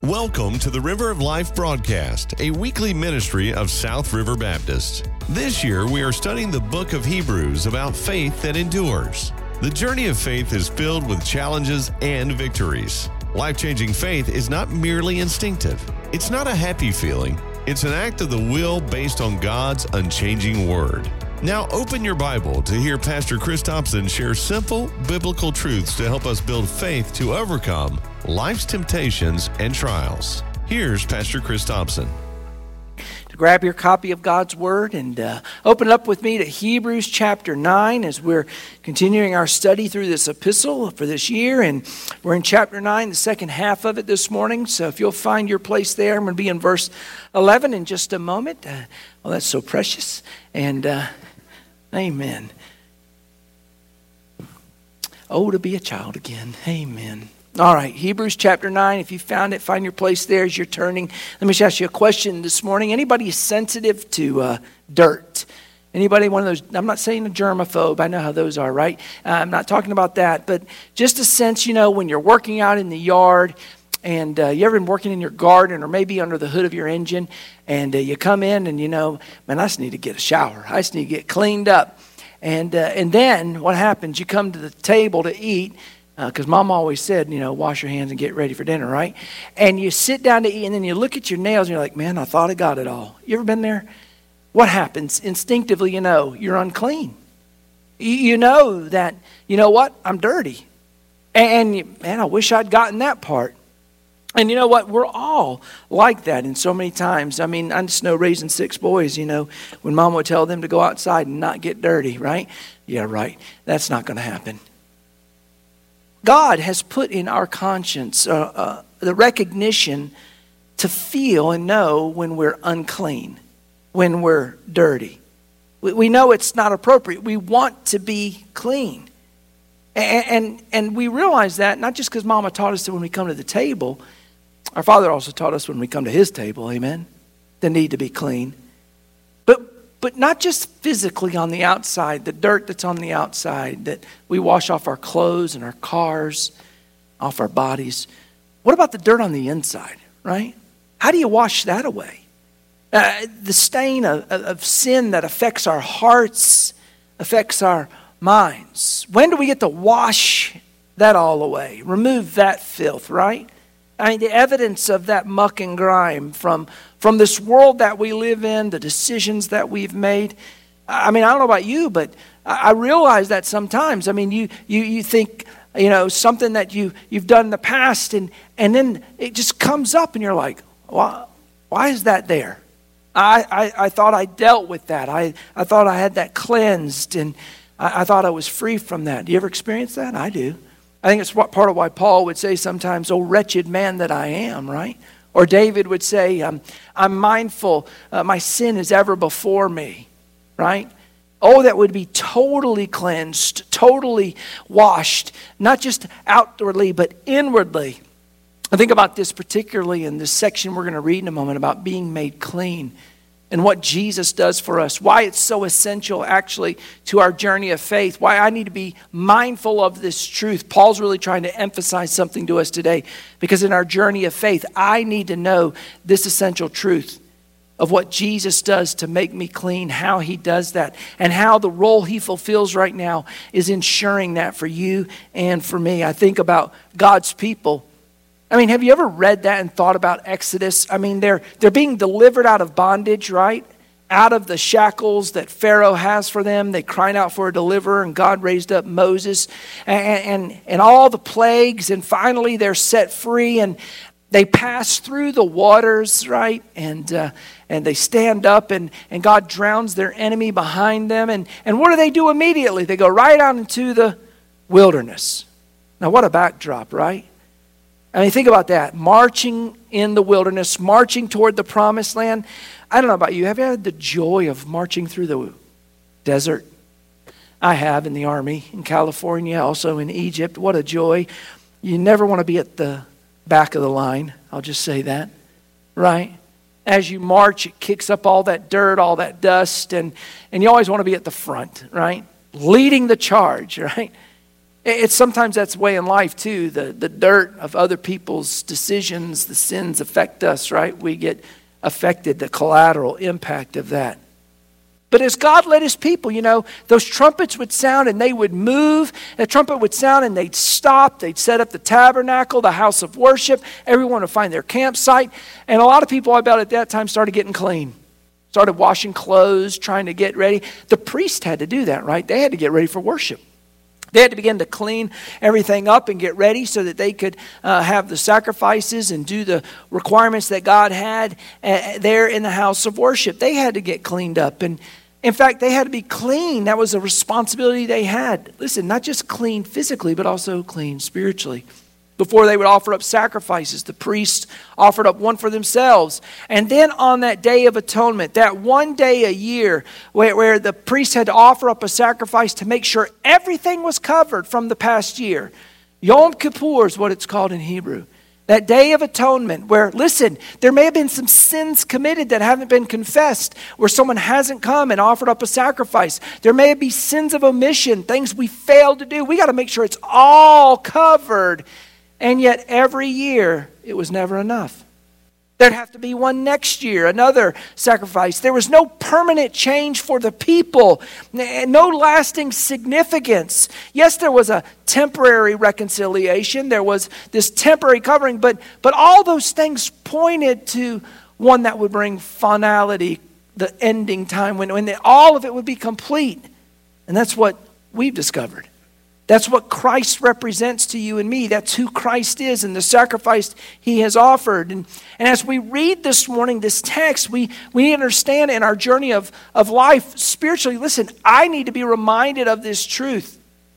Welcome to the River of Life broadcast, a weekly ministry of South River Baptist. This year, we are studying the book of Hebrews about faith that endures. The journey of faith is filled with challenges and victories. Life-changing faith is not merely instinctive. It's not a happy feeling. It's an act of the will based on God's unchanging word. Now open your Bible to hear Pastor Chris Thompson share simple biblical truths to help us build faith to overcome life's temptations and trials. Here's Pastor Chris Thompson. To grab your copy of God's Word and open it up with me to Hebrews chapter 9 as we're continuing our study through this epistle for this year. And we're in chapter 9, the second half of it this morning. So if you'll find your place there, I'm going to be in verse 11 in just a moment. Well, that's so precious. And amen. Oh, to be a child again. Amen. All right, Hebrews chapter 9. If you found it, find your place there as you're turning. Let me just ask you a question this morning. Anybody sensitive to dirt? Anybody one of those? I'm not saying a germaphobe. I know how those are, right? I'm not talking about that. But just a sense, when you're working out in the yard and you ever been working in your garden or maybe under the hood of your engine and you come in and man, I just need to get a shower. I just need to get cleaned up. And then what happens? You come to the table to eat. Because Mom always said, wash your hands and get ready for dinner, right? And you sit down to eat, and then you look at your nails, and you're like, man, I thought I got it all. You ever been there? What happens? Instinctively, you're unclean. You know that, what? I'm dirty. And man, I wish I'd gotten that part. And you know what? We're all like that in so many times. I mean, I just know raising 6 boys, when Mom would tell them to go outside and not get dirty, right? Yeah, right. That's not going to happen. God has put in our conscience the recognition to feel and know when we're unclean, when we're dirty. We know it's not appropriate. We want to be clean. And we realize that not just because Mama taught us that when we come to the table. Our Father also taught us when we come to His table, amen, the need to be clean. But not just physically on the outside, the dirt that's on the outside that we wash off our clothes and our cars, off our bodies. What about the dirt on the inside, right? How do you wash that away? The stain of sin that affects our hearts, affects our minds. When do we get to wash that all away? Remove that filth, right? I mean, the evidence of that muck and grime from this world that we live in, the decisions that we've made. I mean, I don't know about you, but I realize that sometimes. I mean, you think, something that you've done in the past, and then it just comes up, and you're like, why is that there? I thought I dealt with that. I thought I had that cleansed, and I thought I was free from that. Do you ever experience that? I do. I think it's part of why Paul would say sometimes, oh, wretched man that I am, right? Or David would say, I'm mindful, my sin is ever before me, right? Oh, that would be totally cleansed, totally washed, not just outwardly, but inwardly. I think about this particularly in this section we're going to read in a moment about being made clean and what Jesus does for us, why it's so essential actually to our journey of faith, why I need to be mindful of this truth. Paul's really trying to emphasize something to us today because in our journey of faith, I need to know this essential truth of what Jesus does to make me clean, how He does that, and how the role He fulfills right now is ensuring that for you and for me. I think about God's people. I mean, have you ever read that and thought about Exodus? I mean, they're being delivered out of bondage, right? Out of the shackles that Pharaoh has for them. They cried out for a deliverer, and God raised up Moses and all the plagues. And finally, they're set free, and they pass through the waters, right? And they stand up, and God drowns their enemy behind them. And what do they do immediately? They go right out into the wilderness. Now, what a backdrop, right? I mean, think about that. Marching in the wilderness, marching toward the promised land. I don't know about you. Have you had the joy of marching through the desert? I have in the Army, in California, also in Egypt. What a joy. You never want to be at the back of the line. I'll just say that, right? As you march, it kicks up all that dirt, all that dust, and you always want to be at the front, right? Leading the charge, right? It's sometimes that's the way in life too. The dirt of other people's decisions, the sins affect us, right? We get affected, the collateral impact of that. But as God led his people, those trumpets would sound and they would move. A trumpet would sound and they'd stop. They'd set up the tabernacle, the house of worship. Everyone would find their campsite. And a lot of people, I bet at that time, started getting clean. Started washing clothes, trying to get ready. The priest had to do that, right? They had to get ready for worship. They had to begin to clean everything up and get ready so that they could have the sacrifices and do the requirements that God had there in the house of worship. They had to get cleaned up. And in fact, they had to be clean. That was a responsibility they had. Listen, not just clean physically, but also clean spiritually. Before they would offer up sacrifices, the priests offered up one for themselves. And then on that Day of Atonement, that one day a year where the priest had to offer up a sacrifice to make sure everything was covered from the past year. Yom Kippur is what it's called in Hebrew. That Day of Atonement where, listen, there may have been some sins committed that haven't been confessed, where someone hasn't come and offered up a sacrifice. There may be sins of omission, things we failed to do. We got to make sure it's all covered. And yet every year, it was never enough. There'd have to be one next year, another sacrifice. There was no permanent change for the people, no lasting significance. Yes, there was a temporary reconciliation. There was this temporary covering, but all those things pointed to one that would bring finality, the ending time when all of it would be complete. And that's what we've discovered. That's what Christ represents to you and me. That's who Christ is and the sacrifice he has offered. And as we read this morning, this text, we understand in our journey of life spiritually, listen, I need to be reminded of this truth.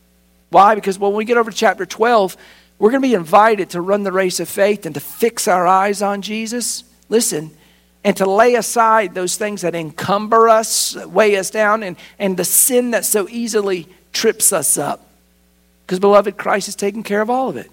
Why? Because when we get over to chapter 12, we're going to be invited to run the race of faith and to fix our eyes on Jesus. Listen, and to lay aside those things that encumber us, weigh us down, and the sin that so easily trips us up. Because, beloved, Christ has taken care of all of it.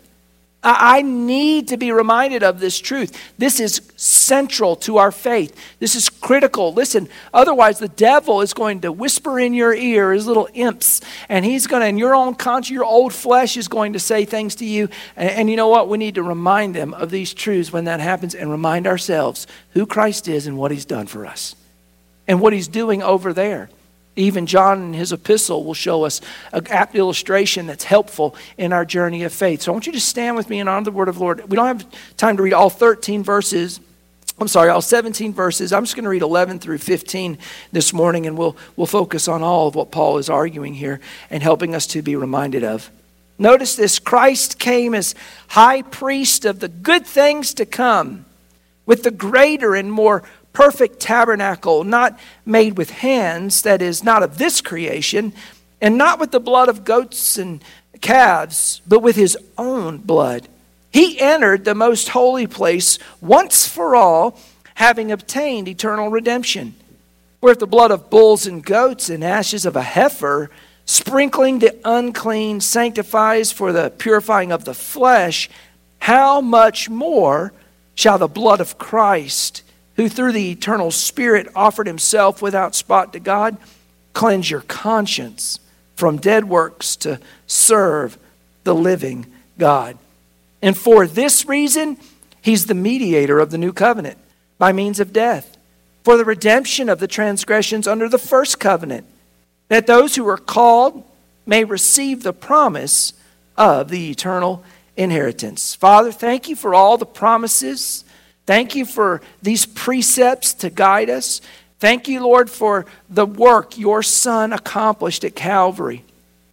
I need to be reminded of this truth. This is central to our faith. This is critical. Listen, otherwise the devil is going to whisper in your ear, his little imps, and he's going to, in your own conscience, your old flesh is going to say things to you. And you know what? We need to remind them of these truths when that happens and remind ourselves who Christ is and what he's done for us and what he's doing over there. Even John in his epistle will show us an apt illustration that's helpful in our journey of faith. So I want you to stand with me and honor the word of the Lord. We don't have time to read all 17 verses. I'm just going to read 11 through 15 this morning, and we'll focus on all of what Paul is arguing here and helping us to be reminded of. Notice this: Christ came as high priest of the good things to come, with the greater and more perfect tabernacle, not made with hands, that is, not of this creation, and not with the blood of goats and calves, but with his own blood. He entered the most holy place once for all, having obtained eternal redemption. Where if the blood of bulls and goats and ashes of a heifer, sprinkling the unclean, sanctifies for the purifying of the flesh, how much more shall the blood of Christ, who through the eternal Spirit offered himself without spot to God, cleanse your conscience from dead works to serve the living God. And for this reason, he's the mediator of the new covenant by means of death, for the redemption of the transgressions under the first covenant, that those who are called may receive the promise of the eternal inheritance. Father, thank you for all the promises. Thank you for these precepts to guide us. Thank you, Lord, for the work your Son accomplished at Calvary,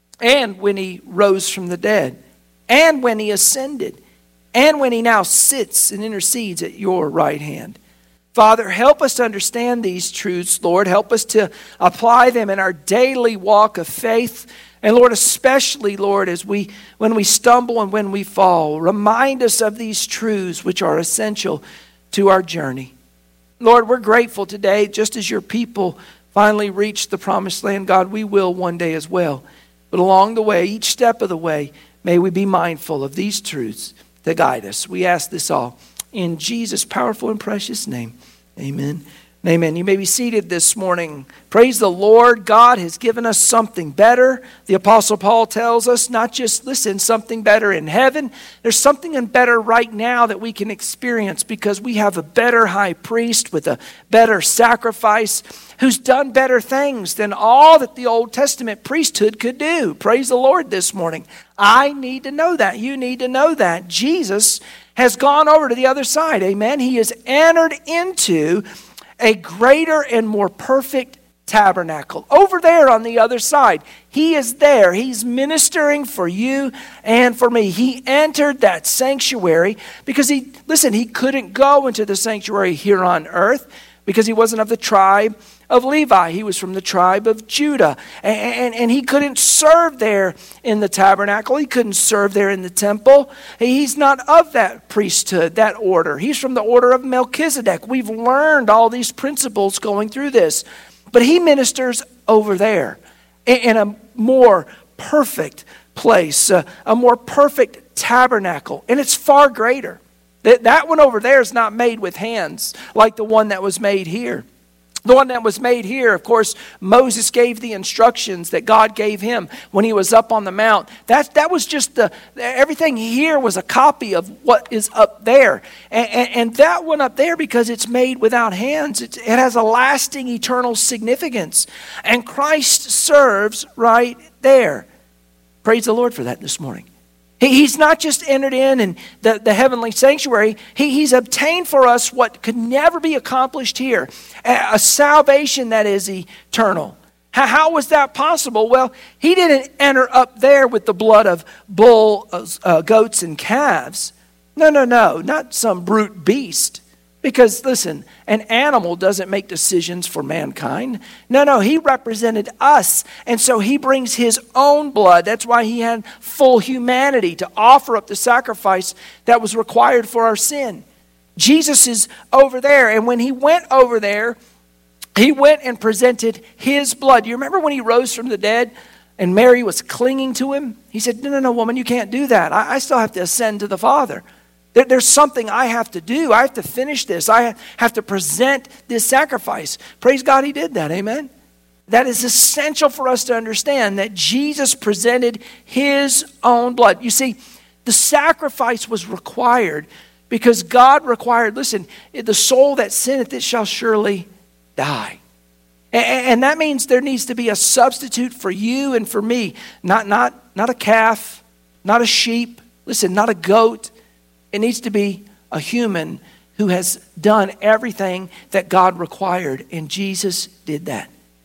and when he rose from the dead, and when he ascended, and when he now sits and intercedes at your right hand. Father, help us to understand these truths, Lord. Help us to apply them in our daily walk of faith. And Lord, especially, Lord, when we stumble and when we fall, remind us of these truths which are essential to our journey. Lord, we're grateful today, just as your people finally reach the promised land. God, we will one day as well. But along the way, each step of the way, may we be mindful of these truths to guide us. We ask this all in Jesus' powerful and precious name. Amen. Amen. You may be seated this morning. Praise the Lord. God has given us something better. The Apostle Paul tells us not just, listen, something better in heaven. There's something better right now that we can experience because we have a better high priest with a better sacrifice who's done better things than all that the Old Testament priesthood could do. Praise the Lord this morning. I need to know that. You need to know that. Jesus has gone over to the other side. Amen. He has entered into a greater and more perfect tabernacle. Over there on the other side, He is there. He's ministering for you and for me. He entered that sanctuary because He couldn't go into the sanctuary here on earth because He wasn't of the tribe of Levi. He was from the tribe of Judah. And He couldn't serve there in the tabernacle. He couldn't serve there in the temple. He's not of that priesthood, that order. He's from the order of Melchizedek. We've learned all these principles going through this. But He ministers over there in a more perfect place, a more perfect tabernacle. And it's far greater. That one over there is not made with hands like the one that was made here. The one that was made here, of course, Moses gave the instructions that God gave him when he was up on the mount. That was just everything here was a copy of what is up there. And that one up there, because it's made without hands, it has a lasting eternal significance. And Christ serves right there. Praise the Lord for that this morning. He's not just entered in the heavenly sanctuary. He's obtained for us what could never be accomplished here. A salvation that is eternal. How was that possible? Well, He didn't enter up there with the blood of bulls, goats, and calves. No, not some brute beast. Because, listen, an animal doesn't make decisions for mankind. No, He represented us. And so He brings His own blood. That's why He had full humanity to offer up the sacrifice that was required for our sin. Jesus is over there. And when He went over there, He went and presented His blood. You remember when He rose from the dead and Mary was clinging to Him? He said, no, woman, you can't do that. I still have to ascend to the Father. There's something I have to do. I have to finish this. I have to present this sacrifice. Praise God, He did that. Amen. That is essential for us to understand that Jesus presented His own blood. You see, the sacrifice was required because God required, listen, the soul that sinneth, it shall surely die. And that means there needs to be a substitute for you and for me. Not a calf, not a sheep, listen, not a goat. It needs to be a human who has done everything that God required, and Jesus did that.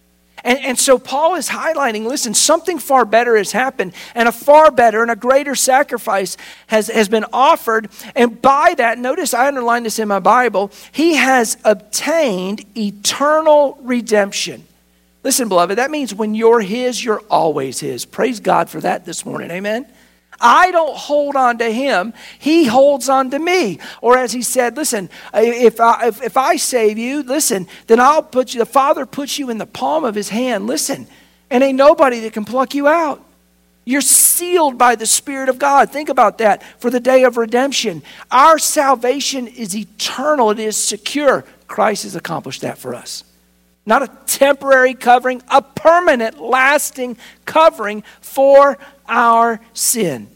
And so Paul is highlighting, listen, something far better has happened, and a far better and a greater sacrifice has been offered. And by that, notice I underlined this in my Bible, He has obtained eternal redemption. Listen, beloved, that means when you're His, you're always His. Praise God for that this morning, amen? I don't hold on to Him. He holds on to me. Or as He said, listen, if I save you, listen, then the Father puts you in the palm of His hand. Listen, and ain't nobody that can pluck you out. You're sealed by the Spirit of God. Think about that for the day of redemption. Our salvation is eternal. It is secure. Christ has accomplished that for us. Not a temporary covering, a permanent, lasting covering for our sin.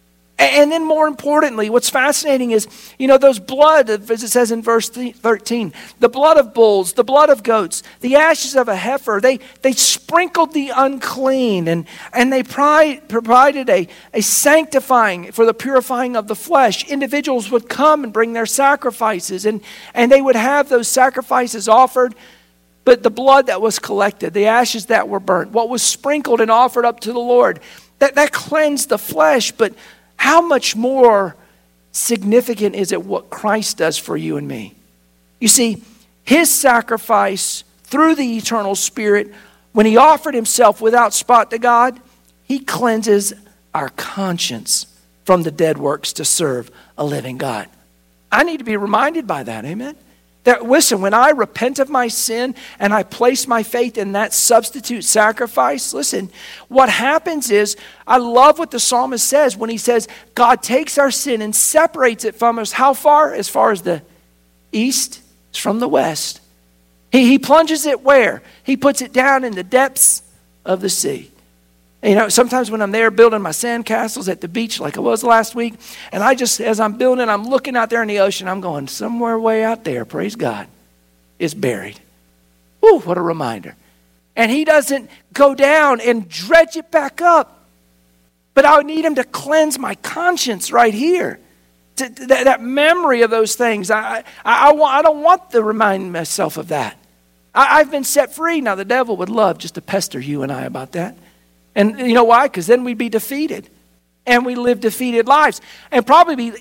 And then more importantly, what's fascinating is, those blood, as it says in verse 13, the blood of bulls, the blood of goats, the ashes of a heifer, they sprinkled the unclean and they provided a sanctifying for the purifying of the flesh. Individuals would come and bring their sacrifices and they would have those sacrifices offered. But the blood that was collected, the ashes that were burnt, what was sprinkled and offered up to the Lord, that cleansed the flesh. But how much more significant is it what Christ does for you and me? You see, His sacrifice through the eternal Spirit, when He offered Himself without spot to God, He cleanses our conscience from the dead works to serve a living God. I need to be reminded by that, amen? That, listen, when I repent of my sin and I place my faith in that substitute sacrifice, listen, what happens is, I love what the psalmist says when he says, God takes our sin and separates it from us. How far? As far as the east is from the west. He plunges it where? He puts it down in the depths of the sea. Sometimes when I'm there building my sand castles at the beach like I was last week, and as I'm building, I'm looking out there in the ocean, I'm going, somewhere way out there, praise God, is buried. Whew, what a reminder. And he doesn't go down and dredge it back up. But I would need him to cleanse my conscience right here. That memory of those things. I don't want to remind myself of that. I've been set free. Now, the devil would love just to pester you and I about that. And you know why? Because then we'd be defeated. And we live defeated lives. And probably be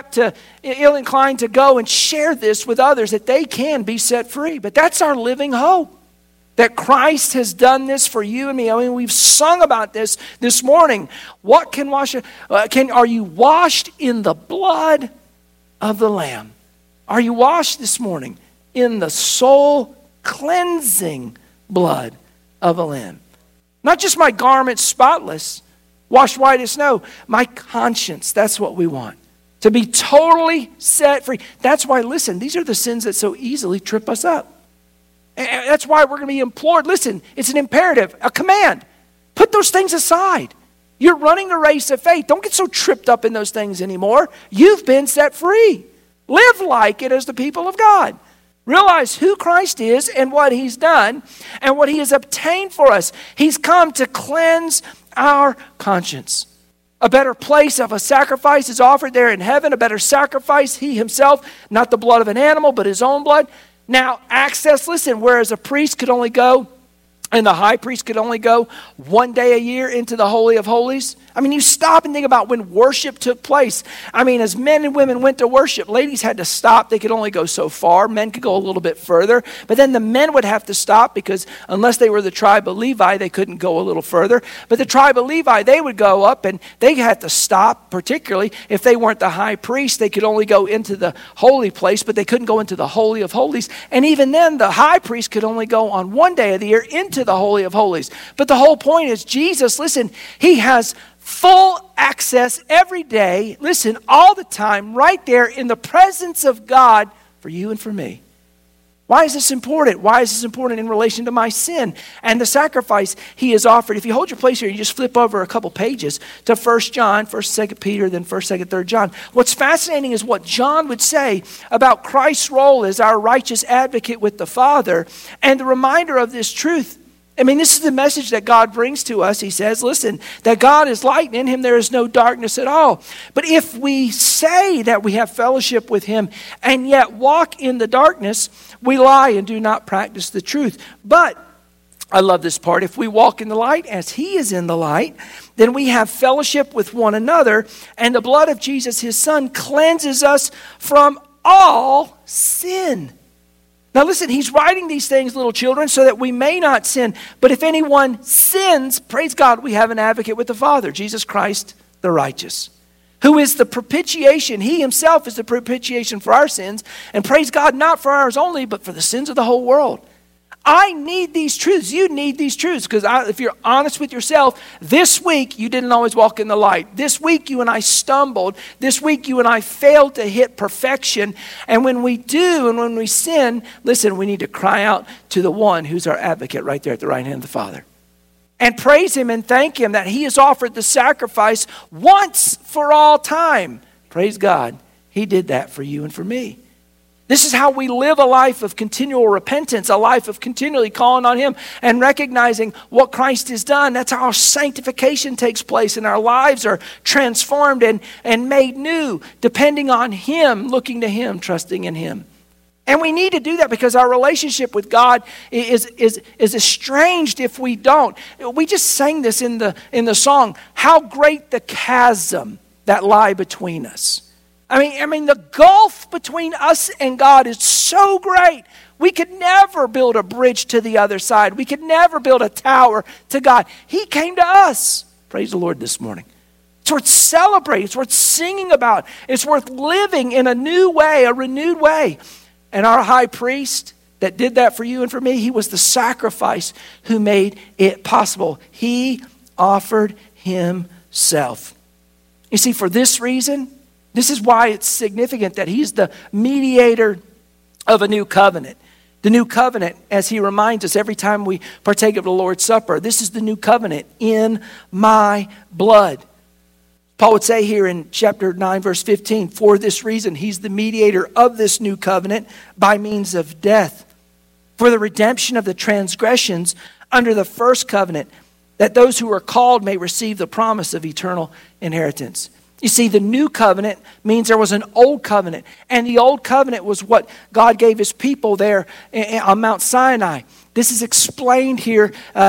ill inclined to go and share this with others that they can be set free. But that's our living hope. That Christ has done this for you and me. I mean, we've sung about this morning. What can wash? Are you washed in the blood of the Lamb? Are you washed this morning in the soul cleansing blood of a Lamb? Not just my garments spotless, washed white as snow. My conscience, that's what we want. To be totally set free. That's why, listen, these are the sins that so easily trip us up. And that's why we're going to be implored. Listen, it's an imperative, a command. Put those things aside. You're running the race of faith. Don't get so tripped up in those things anymore. You've been set free. Live like it as the people of God. Realize who Christ is and what he's done and what he has obtained for us. He's come to cleanse our conscience. A better place of a sacrifice is offered there in heaven. A better sacrifice, he himself, not the blood of an animal, but his own blood. Now, access, listen, whereas a priest could only go, and the high priest could only go one day a year into the Holy of Holies. I mean, you stop and think about when worship took place. I mean, as men and women went to worship, ladies had to stop. They could only go so far. Men could go a little bit further. But then the men would have to stop because unless they were the tribe of Levi, they couldn't go a little further. But the tribe of Levi, they would go up and they had to stop, particularly if they weren't the high priest. They could only go into the holy place, but they couldn't go into the Holy of Holies. And even then, the high priest could only go on one day of the year into the Holy of Holies. But the whole point is Jesus, listen, he has full access every day, listen, all the time, right there in the presence of God for you and for me. Why is this important? Why is this important in relation to my sin and the sacrifice he has offered? If you hold your place here, you just flip over a couple pages to 1 John, 1st, 2nd Peter, then 1st, 2nd, 3rd John. What's fascinating is what John would say about Christ's role as our righteous advocate with the Father and the reminder of this truth. I mean, this is the message that God brings to us. He says, listen, that God is light, and in him there is no darkness at all. But if we say that we have fellowship with him and yet walk in the darkness, we lie and do not practice the truth. But, I love this part, if we walk in the light as he is in the light, then we have fellowship with one another, and the blood of Jesus, his son, cleanses us from all sin. Now listen, he's writing these things, little children, so that we may not sin. But if anyone sins, praise God, we have an advocate with the Father, Jesus Christ the righteous, who is the propitiation. He himself is the propitiation for our sins. And praise God, not for ours only, but for the sins of the whole world. I need these truths. You need these truths because if you're honest with yourself, this week you didn't always walk in the light. This week you and I stumbled. This week you and I failed to hit perfection. And when we do and when we sin, listen, we need to cry out to the one who's our advocate right there at the right hand of the Father. And praise him and thank him that he has offered the sacrifice once for all time. Praise God. He did that for you and for me. This is how we live a life of continual repentance, a life of continually calling on him and recognizing what Christ has done. That's how our sanctification takes place and our lives are transformed and made new, depending on him, looking to him, trusting in him. And we need to do that because our relationship with God is estranged if we don't. We just sang this in the song, how great the chasm that lie between us. I mean, the gulf between us and God is so great. We could never build a bridge to the other side. We could never build a tower to God. He came to us. Praise the Lord this morning. It's worth celebrating. It's worth singing about. It's worth living in a new way, a renewed way. And our high priest that did that for you and for me, he was the sacrifice who made it possible. He offered himself. You see, for this reason, this is why it's significant that he's the mediator of a new covenant. The new covenant, as he reminds us every time we partake of the Lord's Supper, this is the new covenant in my blood. Paul would say here in chapter 9, verse 15, for this reason, he's the mediator of this new covenant by means of death, for the redemption of the transgressions under the first covenant, that those who are called may receive the promise of eternal inheritance. You see, the new covenant means there was an old covenant. And the old covenant was what God gave his people there on Mount Sinai. This is explained here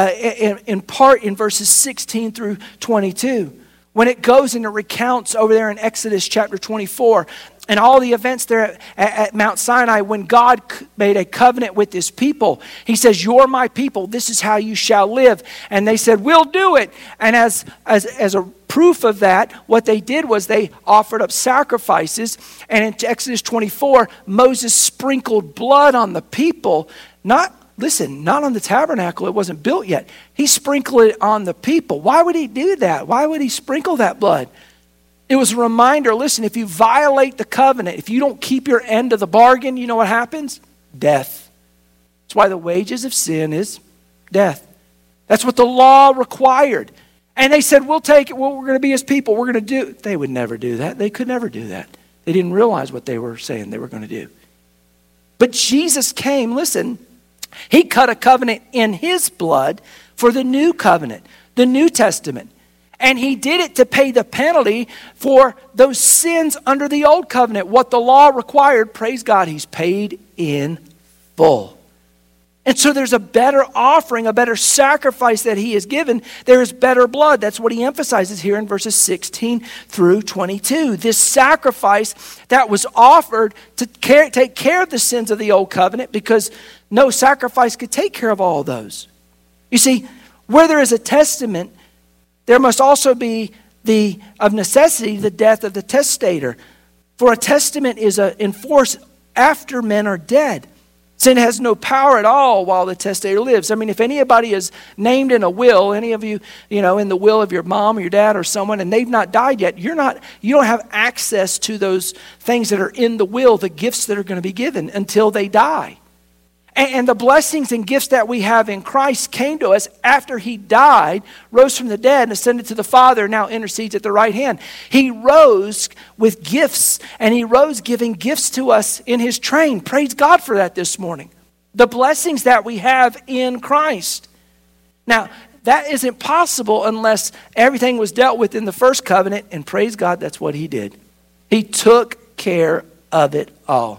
in part in verses 16 through 22. When it goes and it recounts over there in Exodus chapter 24, and all the events there at Mount Sinai, when God made a covenant with his people, he says, you're my people, this is how you shall live. And they said, we'll do it. And as a proof of that, what they did was they offered up sacrifices. And in Exodus 24, Moses sprinkled blood on the people, not on the tabernacle, it wasn't built yet. He sprinkled it on the people. Why would he do that? Why would he sprinkle that blood? It was a reminder, listen, if you violate the covenant, if you don't keep your end of the bargain, you know what happens? Death. That's why the wages of sin is death. That's what the law required. And they said, we'll take it, we're going to be his people, we're going to do. They would never do that. They could never do that. They didn't realize what they were saying they were going to do. But Jesus came, listen, he cut a covenant in his blood for the new covenant, the New Testament. And he did it to pay the penalty for those sins under the old covenant. What the law required, praise God, he's paid in full. And so there's a better offering, a better sacrifice that he has given. There is better blood. That's what he emphasizes here in verses 16 through 22. This sacrifice that was offered to take care of the sins of the old covenant, because no sacrifice could take care of all of those. You see, where there is a testament, there must also be of necessity, the death of the testator. For a testament is enforced after men are dead. Sin has no power at all while the testator lives. I mean, if anybody is named in a will, any of you, in the will of your mom or your dad or someone, and they've not died yet, you don't have access to those things that are in the will, the gifts that are going to be given until they die. And the blessings and gifts that we have in Christ came to us after he died, rose from the dead, and ascended to the Father, now intercedes at the right hand. He rose with gifts, and he rose giving gifts to us in his train. Praise God for that this morning. The blessings that we have in Christ. Now, that isn't possible unless everything was dealt with in the first covenant, and praise God, that's what he did. He took care of it all.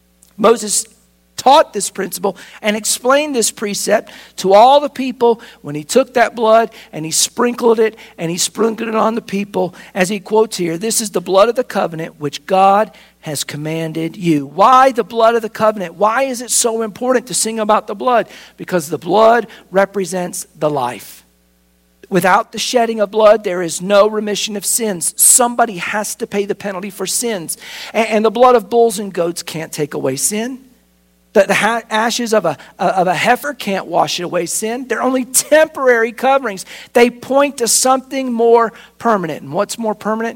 Moses taught this principle and explained this precept to all the people when he took that blood and he sprinkled it on the people, as he quotes here, this is the blood of the covenant which God has commanded you. Why the blood of the covenant? Why is it so important to sing about the blood? Because the blood represents the life. Without the shedding of blood, there is no remission of sins. Somebody has to pay the penalty for sins. And the blood of bulls and goats can't take away sin. The ashes of a heifer can't wash away sin. They're only temporary coverings. They point to something more permanent. And what's more permanent?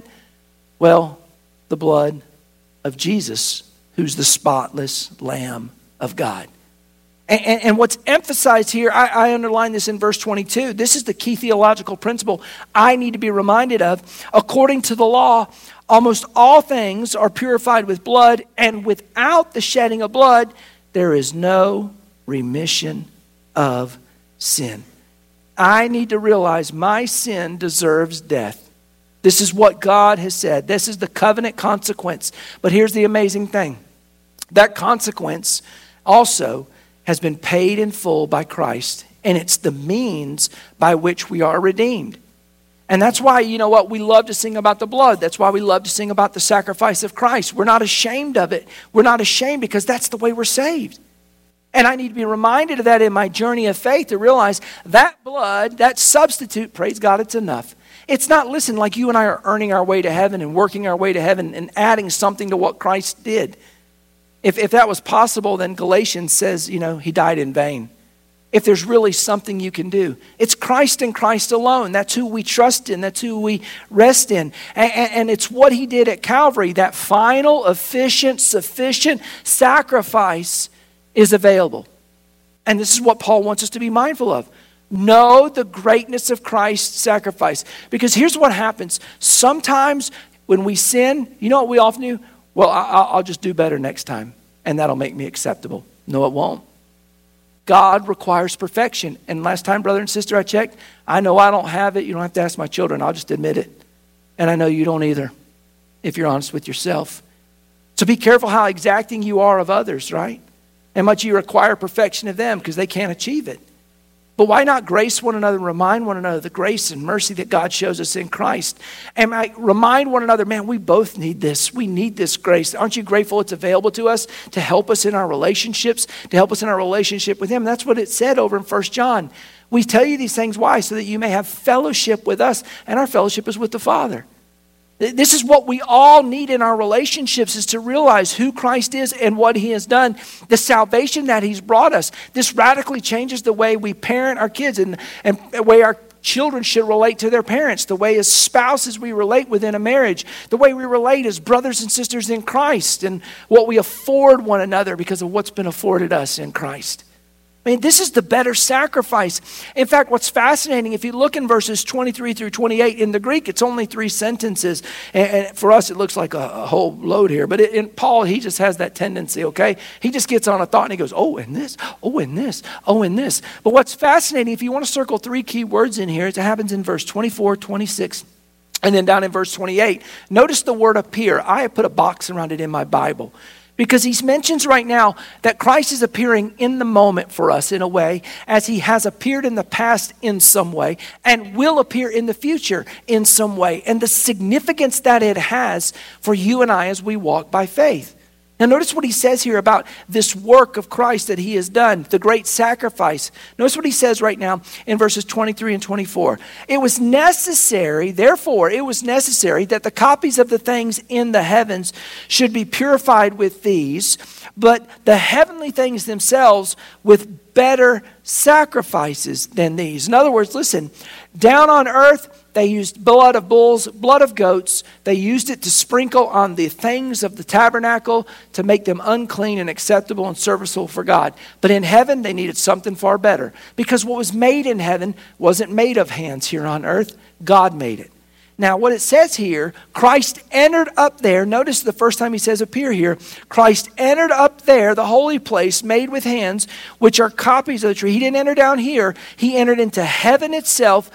Well, the blood of Jesus, who's the spotless Lamb of God. And what's emphasized here, I underline this in verse 22. This is the key theological principle I need to be reminded of. According to the law, almost all things are purified with blood, and without the shedding of blood, there is no remission of sin. I need to realize my sin deserves death. This is what God has said. This is the covenant consequence. But here's the amazing thing. That consequence also has been paid in full by Christ, and it's the means by which we are redeemed. And that's why, we love to sing about the blood. That's why we love to sing about the sacrifice of Christ. We're not ashamed of it. We're not ashamed because that's the way we're saved. And I need to be reminded of that in my journey of faith, to realize that blood, that substitute, praise God, it's enough. It's not, like you and I are earning our way to heaven and working our way to heaven and adding something to what Christ did. If that was possible, then Galatians says, he died in vain. If there's really something you can do, it's Christ and Christ alone. That's who we trust in. That's who we rest in. And it's what he did at Calvary. That final, efficient, sufficient sacrifice is available. And this is what Paul wants us to be mindful of. Know the greatness of Christ's sacrifice. Because here's what happens. Sometimes when we sin, you know what we often do? Well, I'll just do better next time, and that'll make me acceptable. No, it won't. God requires perfection. And last time, brother and sister, I checked, I know I don't have it. You don't have to ask my children. I'll just admit it. And I know you don't either, if you're honest with yourself. So be careful how exacting you are of others, right? And much you require perfection of them because they can't achieve it. But why not grace one another and remind one another the grace and mercy that God shows us in Christ? And remind one another, man, we both need this. We need this grace. Aren't you grateful it's available to us to help us in our relationships, to help us in our relationship with Him? That's what it said over in 1 John. We tell you these things, why? So that you may have fellowship with us, and our fellowship is with the Father. This is what we all need in our relationships, is to realize who Christ is and what He has done, the salvation that He's brought us. This radically changes the way we parent our kids and the way our children should relate to their parents, the way as spouses we relate within a marriage, the way we relate as brothers and sisters in Christ, and what we afford one another because of what's been afforded us in Christ. I mean, this is the better sacrifice. In fact, what's fascinating, if you look in verses 23 through 28, in the Greek, it's only 3 sentences. And for us, it looks like a whole load here. But in Paul, he just has that tendency, okay? He just gets on a thought and he goes, oh, and this, oh, and this, oh, and this. But what's fascinating, if you want to circle 3 key words in here, it happens in verse 24, 26, and then down in verse 28. Notice the word appear. I have put a box around it in my Bible. Because he mentions right now that Christ is appearing in the moment for us in a way, as He has appeared in the past in some way, and will appear in the future in some way, and the significance that it has for you and I as we walk by faith. Now notice what he says here about this work of Christ that He has done, the great sacrifice. Notice what he says right now in verses 23 and 24. It was necessary, therefore, it was necessary that the copies of the things in the heavens should be purified with these, but the heavenly things themselves with better sacrifices than these. In other words, listen, down on earth, they used blood of bulls, blood of goats. They used it to sprinkle on the things of the tabernacle to make them unclean and acceptable and serviceable for God. But in heaven, they needed something far better. Because what was made in heaven wasn't made of hands here on earth. God made it. Now, what it says here, Christ entered up there. Notice the first time he says appear here. Christ entered up there, the holy place made with hands, which are copies of the tree. He didn't enter down here. He entered into heaven itself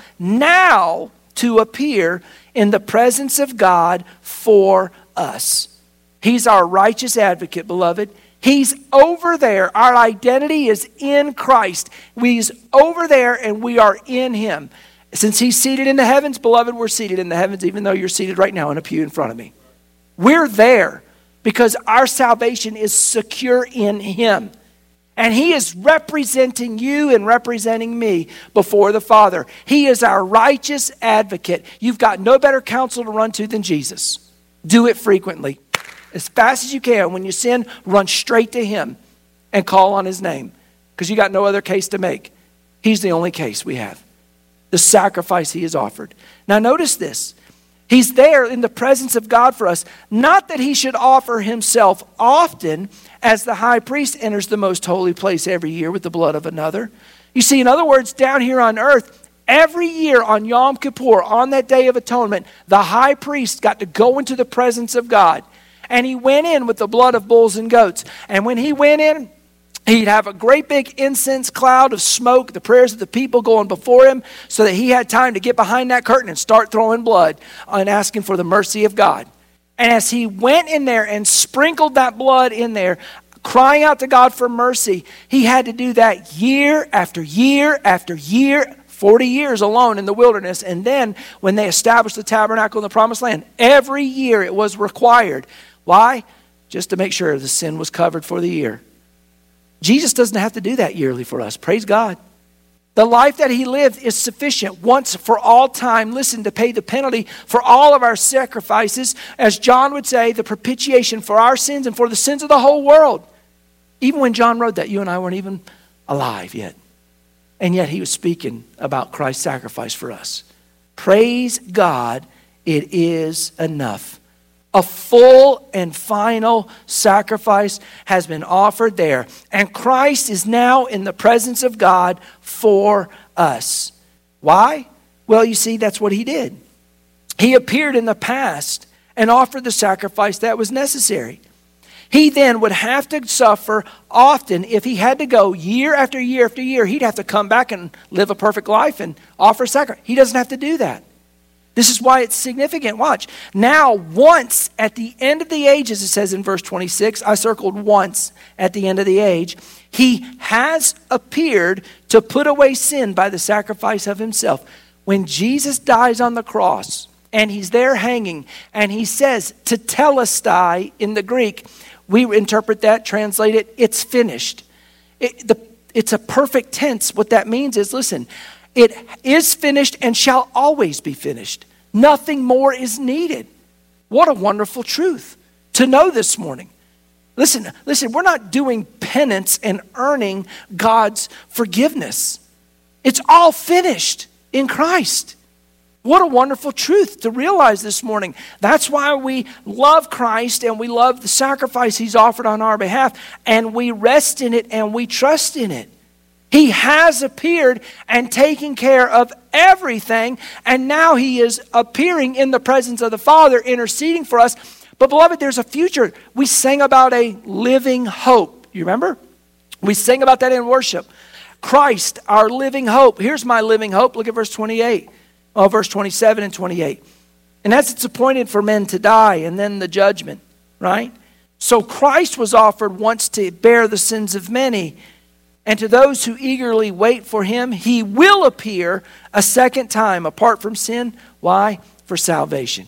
now to appear in the presence of God for us. He's our righteous advocate, beloved. He's over there. Our identity is in Christ. He's over there and we are in Him. Since He's seated in the heavens, beloved, we're seated in the heavens, even though you're seated right now in a pew in front of me. We're there because our salvation is secure in Him. And He is representing you and representing me before the Father. He is our righteous advocate. You've got no better counsel to run to than Jesus. Do it frequently. As fast as you can. When you sin, run straight to Him and call on His name. Because you got no other case to make. He's the only case we have. The sacrifice He has offered. Now notice this. He's there in the presence of God for us. Not that He should offer Himself often, as the high priest enters the most holy place every year with the blood of another. You see, in other words, down here on earth, every year on Yom Kippur, on that Day of Atonement, the high priest got to go into the presence of God. And he went in with the blood of bulls and goats. And when he went in, he'd have a great big incense cloud of smoke, the prayers of the people going before him, so that he had time to get behind that curtain and start throwing blood and asking for the mercy of God. And as he went in there and sprinkled that blood in there, crying out to God for mercy, he had to do that year after year after year, 40 years alone in the wilderness. And then when they established the tabernacle in the promised land, every year it was required. Why? Just to make sure the sin was covered for the year. Jesus doesn't have to do that yearly for us. Praise God. The life that He lived is sufficient once for all time, listen, to pay the penalty for all of our sacrifices. As John would say, the propitiation for our sins and for the sins of the whole world. Even when John wrote that, you and I weren't even alive yet. And yet he was speaking about Christ's sacrifice for us. Praise God, it is enough. A full and final sacrifice has been offered there. And Christ is now in the presence of God for us. Why? Well, you see, that's what he did. He appeared in the past and offered the sacrifice that was necessary. He then would have to suffer often if he had to go year after year after year. He'd have to come back and live a perfect life and offer sacrifice. He doesn't have to do that. This is why it's significant. Watch. Now, once at the end of the ages, it says in verse 26, I circled once at the end of the age, he has appeared to put away sin by the sacrifice of himself. When Jesus dies on the cross and he's there hanging and he says, tetelestai in the Greek, we interpret that, translate it, it's finished. It's a perfect tense. What that means is, listen, it is finished and shall always be finished. Nothing more is needed. What a wonderful truth to know this morning. Listen, we're not doing penance and earning God's forgiveness. It's all finished in Christ. What a wonderful truth to realize this morning. That's why we love Christ and we love the sacrifice he's offered on our behalf, and we rest in it and we trust in it. He has appeared and taken care of everything, and now he is appearing in the presence of the Father, interceding for us. But beloved, there's a future. We sang about a living hope. You remember? We sang about that in worship. Christ, our living hope. Here's my living hope. Look at verse 28. Verse 27 and 28. And as it's appointed for men to die and then the judgment, right? So Christ was offered once to bear the sins of many. And to those who eagerly wait for him, he will appear a second time apart from sin. Why? For salvation.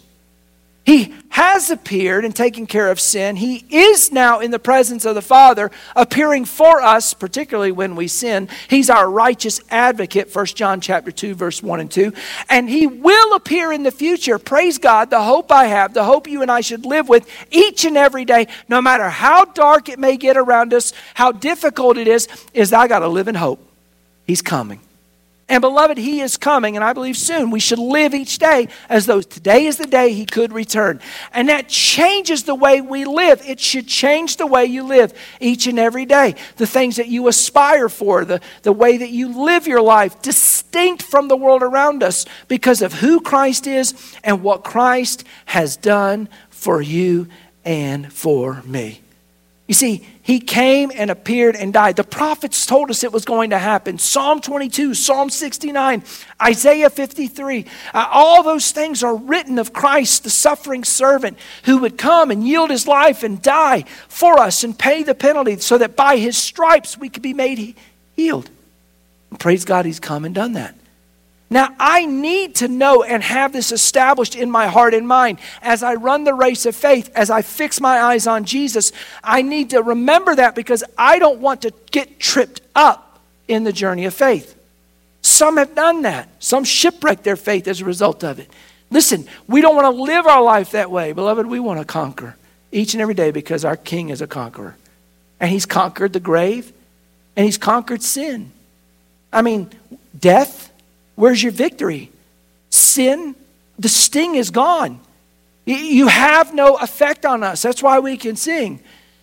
He has appeared and taken care of sin. He is now in the presence of the Father, appearing for us, particularly when we sin. He's our righteous advocate, 1 John chapter 2, verse 1 and 2. And he will appear in the future. Praise God, the hope I have, the hope you and I should live with each and every day, no matter how dark it may get around us, how difficult it is I got to live in hope. He's coming. And beloved, he is coming, and I believe soon. We should live each day as though today is the day he could return. And that changes the way we live. It should change the way you live each and every day. The things that you aspire for, the way that you live your life, distinct from the world around us because of who Christ is and what Christ has done for you and for me. You see, he came and appeared and died. The prophets told us it was going to happen. Psalm 22, Psalm 69, Isaiah 53. All those things are written of Christ, the suffering servant who would come and yield his life and die for us and pay the penalty so that by his stripes we could be made healed. And praise God, he's come and done that. Now, I need to know and have this established in my heart and mind. As I run the race of faith, as I fix my eyes on Jesus, I need to remember that because I don't want to get tripped up in the journey of faith. Some have done that. Some shipwreck their faith as a result of it. Listen, we don't want to live our life that way. Beloved, we want to conquer each and every day because our King is a conqueror. And he's conquered the grave and he's conquered sin. I mean, death. Where's your victory? Sin, the sting is gone. You have no effect on us. That's why we can sing.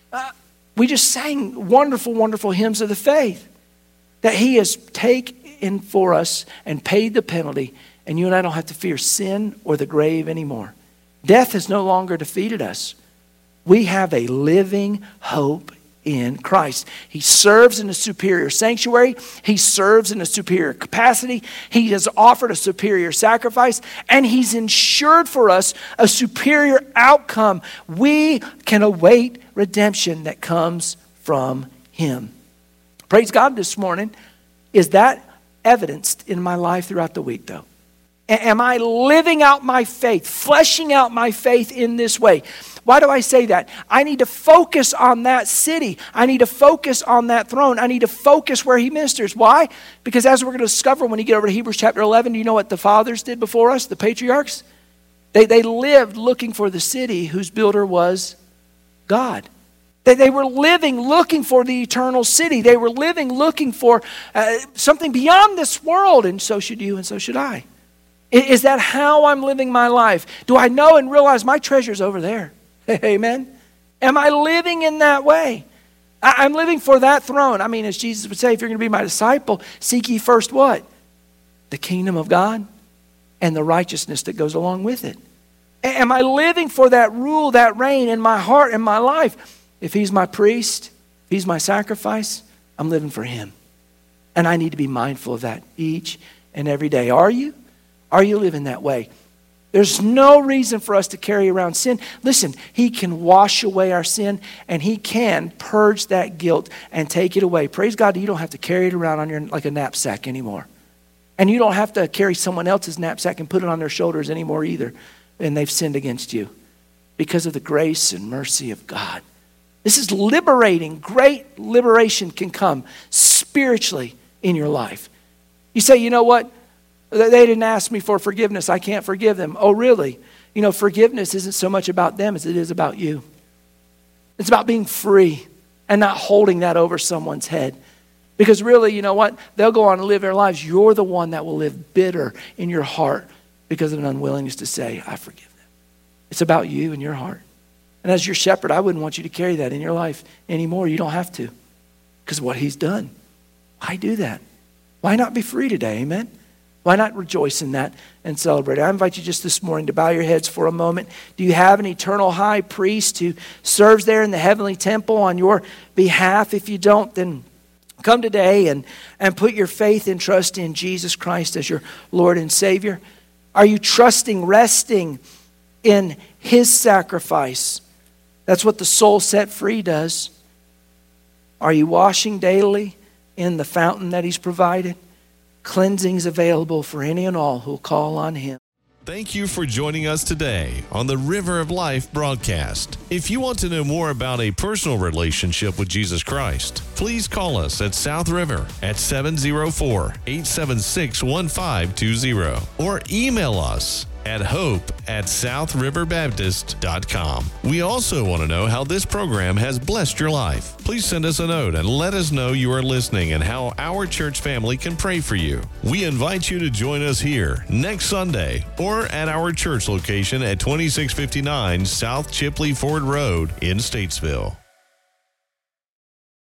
We just sang wonderful, wonderful hymns of the faith. That he has taken for us and paid the penalty. And you and I don't have to fear sin or the grave anymore. Death has no longer defeated us. We have a living hope in Christ. He serves in a superior sanctuary. He serves in a superior capacity. He has offered a superior sacrifice, and he's ensured for us a superior outcome. We can await redemption that comes from him. Praise God this morning. Is that evidenced in my life throughout the week, though? Am I living out my faith, fleshing out my faith in this way? Why do I say that? I need to focus on that city. I need to focus on that throne. I need to focus where he ministers. Why? Because as we're going to discover when you get over to Hebrews chapter 11, do you know what the fathers did before us, the patriarchs? They lived looking for the city whose builder was God. They were living looking for the eternal city. They were living looking for something beyond this world, and so should you and so should I. Is that how I'm living my life? Do I know and realize my treasure's over there? Amen? Am I living in that way? I'm living for that throne. I mean, as Jesus would say, if you're going to be my disciple, seek ye first what? The kingdom of God and the righteousness that goes along with it. Am I living for that rule, that reign in my heart and my life? If he's my priest, if he's my sacrifice, I'm living for him. And I need to be mindful of that each and every day. Are you? Are you living that way? There's no reason for us to carry around sin. Listen, he can wash away our sin, and he can purge that guilt and take it away. Praise God, you don't have to carry it around on your like a knapsack anymore. And you don't have to carry someone else's knapsack and put it on their shoulders anymore either. And they've sinned against you because of the grace and mercy of God. This is liberating. Great liberation can come spiritually in your life. You say, you know what? They didn't ask me for forgiveness. I can't forgive them. Oh, really? You know, forgiveness isn't so much about them as it is about you. It's about being free and not holding that over someone's head. Because really, you know what? They'll go on and live their lives. You're the one that will live bitter in your heart because of an unwillingness to say, I forgive them. It's about you and your heart. And as your shepherd, I wouldn't want you to carry that in your life anymore. You don't have to. Because of what he's done. Why do that? Why not be free today? Amen? Why not rejoice in that and celebrate? I invite you just this morning to bow your heads for a moment. Do you have an eternal high priest who serves there in the heavenly temple on your behalf? If you don't, then come today and put your faith and trust in Jesus Christ as your Lord and Savior. Are you trusting, resting in his sacrifice? That's what the soul set free does. Are you washing daily in the fountain that he's provided? Cleansing's available for any and all who call on him. Thank you for joining us today on the River of Life broadcast. If you want to know more about a personal relationship with Jesus Christ, please call us at South River at 704-876-1520 or email us at hope@southriverbaptist.com. We also want to know how this program has blessed your life. Please send us a note and let us know you are listening and how our church family can pray for you. We invite you to join us here next Sunday or at our church location at 2659 South Chipley Ford Road in Statesville.